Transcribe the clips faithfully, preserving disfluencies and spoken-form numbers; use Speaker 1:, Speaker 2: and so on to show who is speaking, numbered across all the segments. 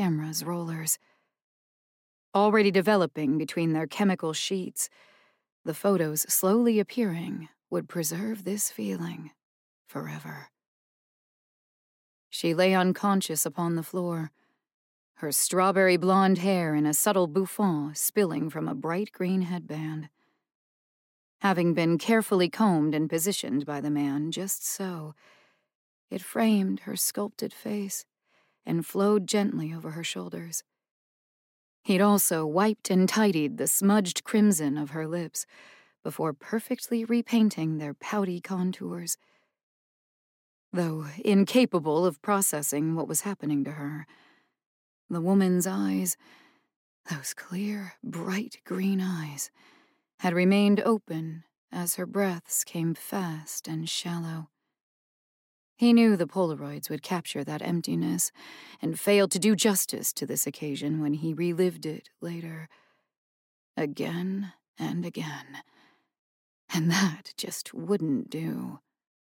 Speaker 1: camera's rollers. Already developing between their chemical sheets, the photos slowly appearing would preserve this feeling forever. She lay unconscious upon the floor, her strawberry blonde hair in a subtle bouffant spilling from a bright green headband. Having been carefully combed and positioned by the man just so, it framed her sculpted face and flowed gently over her shoulders. He'd also wiped and tidied the smudged crimson of her lips before perfectly repainting their pouty contours. Though incapable of processing what was happening to her, the woman's eyes, those clear, bright green eyes, had remained open as her breaths came fast and shallow. He knew the Polaroids would capture that emptiness and failed to do justice to this occasion when he relived it later. Again and again. And that just wouldn't do.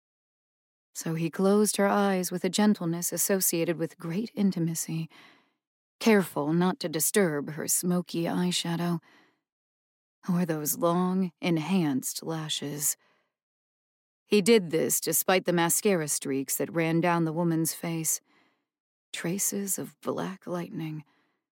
Speaker 1: So he closed her eyes with a gentleness associated with great intimacy, careful not to disturb her smoky eyeshadow or those long, enhanced lashes. He did this despite the mascara streaks that ran down the woman's face, traces of black lightning.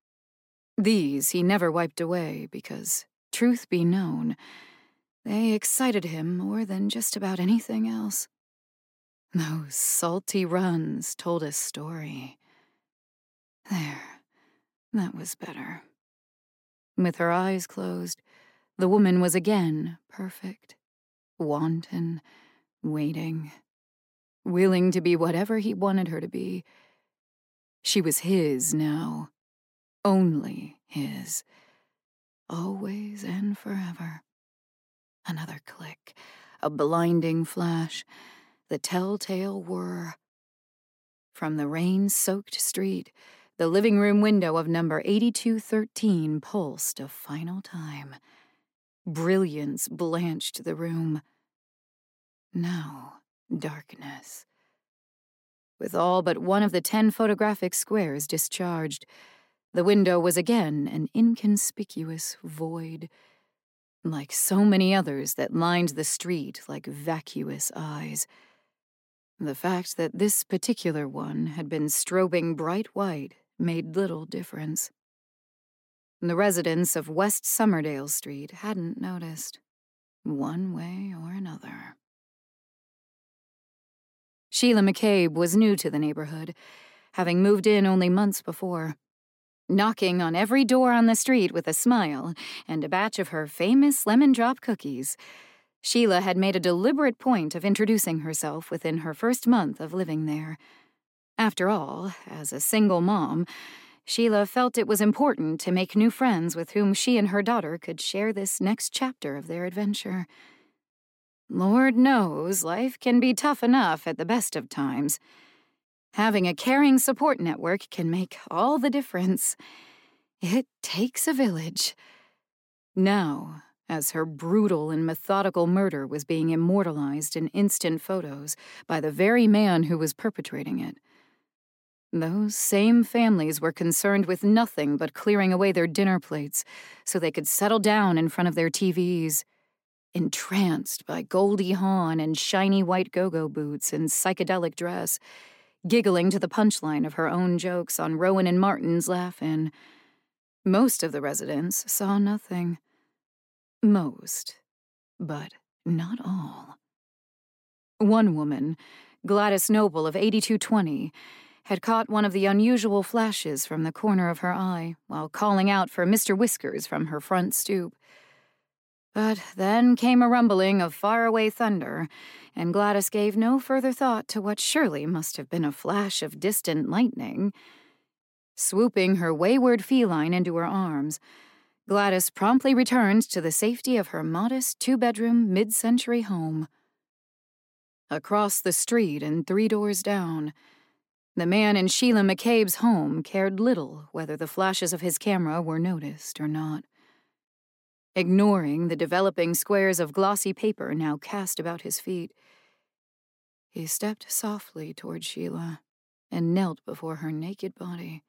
Speaker 1: These he never wiped away because, truth be known, they excited him more than just about anything else. Those salty runs told a story. There, that was better. With her eyes closed, the woman was again perfect, wanton, waiting, willing to be whatever he wanted her to be. She was his now, only his, always and forever. Another click, a blinding flash, the telltale whir. From the rain-soaked street, the living room window of number eighty-two thirteen pulsed a final time. Brilliance blanched the room. Now, darkness. With all but one of the ten photographic squares discharged, the window was again an inconspicuous void, like so many others that lined the street like vacuous eyes. The fact that this particular one had been strobing bright white made little difference. The residents of West Summerdale Street hadn't noticed, one way or another. Sheila McCabe was new to the neighborhood, having moved in only months before. Knocking on every door on the street with a smile and a batch of her famous lemon drop cookies, Sheila had made a deliberate point of introducing herself within her first month of living there. After all, as a single mom, Sheila felt it was important to make new friends with whom she and her daughter could share this next chapter of their adventure. Lord knows life can be tough enough at the best of times. Having a caring support network can make all the difference. It takes a village. Now, as her brutal and methodical murder was being immortalized in instant photos by the very man who was perpetrating it, those same families were concerned with nothing but clearing away their dinner plates so they could settle down in front of their T Vs, entranced by Goldie Hawn and shiny white go-go boots and psychedelic dress, giggling to the punchline of her own jokes on Rowan and Martin's Laugh-In. Most of the residents saw nothing. Most, but not all. One woman, Gladys Noble of eighty-two twenty, had caught one of the unusual flashes from the corner of her eye while calling out for Mister Whiskers from her front stoop. But then came a rumbling of faraway thunder, and Gladys gave no further thought to what surely must have been a flash of distant lightning. Swooping her wayward feline into her arms, Gladys promptly returned to the safety of her modest two-bedroom mid-century home. Across the street and three doors down, the man in Sheila McCabe's home cared little whether the flashes of his camera were noticed or not. Ignoring the developing squares of glossy paper now cast about his feet, he stepped softly toward Sheila and knelt before her naked body.